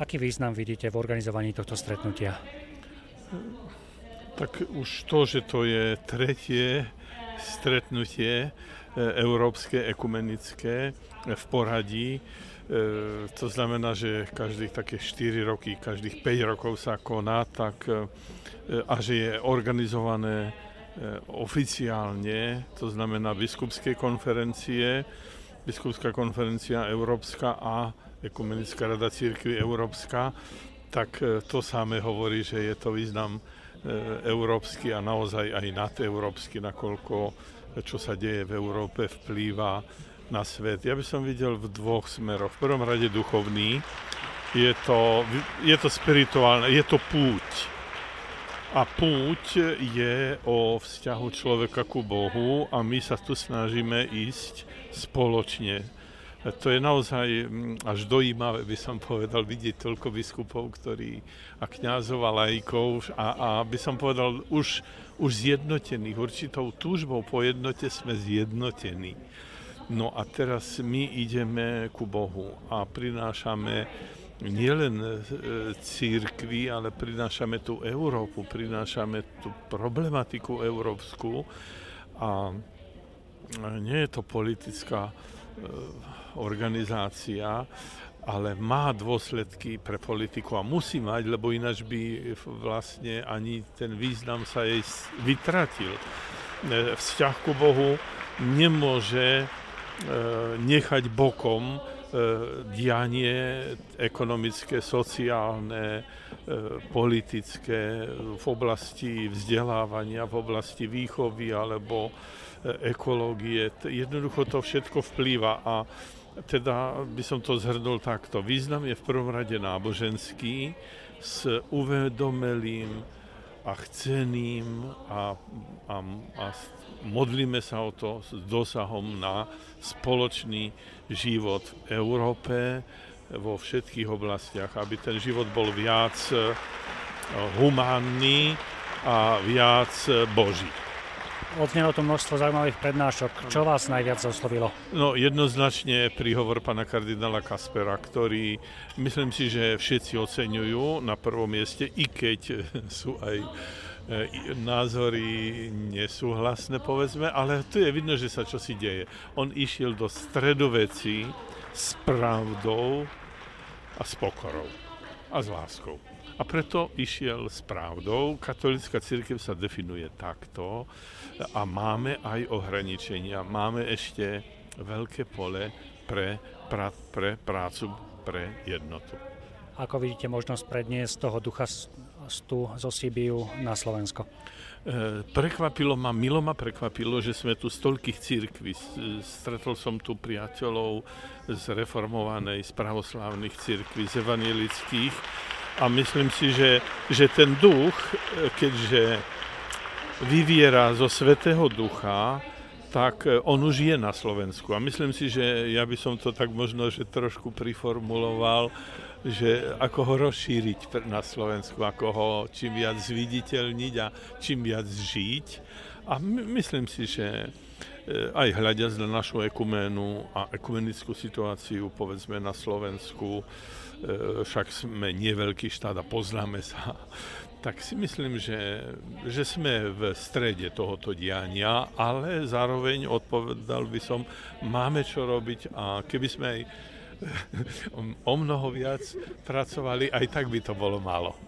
Aký význam vidíte v organizovaní tohto stretnutia? Tak už to, že to je tretie stretnutie európske, ekumenické v poradí, to znamená, že každých také 4 roky, každých 5 rokov sa koná, tak, a že je organizované oficiálne, to znamená biskupské konferencie, biskupská konferencia európska a ekumenická rada cirkvi európska, tak to samé hovorí, že je to význam európsky a naozaj aj nadeurópsky, nakoľko čo sa deje v Európe vplýva na svet. Ja by som videl v dvoch smeroch. V prvom rade duchovný, je to spirituálne, je to púť. A púť je o vzťahu človeka ku Bohu a my sa tu snažíme ísť spoločne. To je naozaj až dojímavé, by som povedal, vidieť toľko biskupov, a kňazov a laikov a by som povedal už zjednotených. Určitou túžbou po jednote sme zjednotení. No a teraz my ideme ku Bohu a prinášame nielen cirkvi, ale prinášame tú Európu, prinášame tú problematiku európsku a nie je to politická organizácia, ale má dôsledky pre politiku a musí mať, lebo ináč by vlastne ani ten význam sa jej vytratil. Vzťah ku Bohu nemôže nechať bokom dianie ekonomické, sociálne, politické v oblasti vzdelávania, v oblasti výchovy alebo ekológie. Jednoducho to všetko vplýva a teda by som to zhrnul takto. Význam je v prvom rade náboženský s uvedomelým a chceným a modlíme sa o to s dosahom na spoločný život v Európe vo všetkých oblastiach, aby ten život bol viac humánny a viac Boží. Odznelo tu množstvo zaujímavých prednášok. Čo vás najviac oslovilo? No jednoznačne príhovor pána kardinála Kaspera, ktorý myslím si, že všetci oceňujú na prvom mieste, i keď sú aj názory nesúhlasné, povedzme, ale tu je vidno, že sa čosi deje. On išiel do stredovecí s pravdou a s pokorou a s láskou. A preto išiel s pravdou. Katolícka cirkev sa definuje takto a máme aj ohraničenia. Máme ešte veľké pole pre prácu, pre jednotu. Ako vidíte možnosť predniesť toho ducha zo Sibiu na Slovensko? Milo ma prekvapilo, že sme tu z toľkých cirkví. Stretol som tu priateľov z reformovanej, z pravoslávnych cirkví, z evanjelických. A myslím si, že ten duch, keďže vyviera zo Svätého Ducha, tak on už je na Slovensku. A myslím si, že ja by som to tak možno, že trošku priformuloval, že ako ho rozšíriť na Slovensku, ako ho čím viac zviditeľniť a čím viac žiť. A myslím si, že aj hľadiac na našu ekuménu a ekumenickú situáciu, povedzme na Slovensku, však sme nie veľký štát a poznáme sa, tak si myslím, že sme v strede tohoto diania, ale zároveň odpovedal by som, máme čo robiť a keby sme aj o mnoho viac pracovali, aj tak by to bolo málo.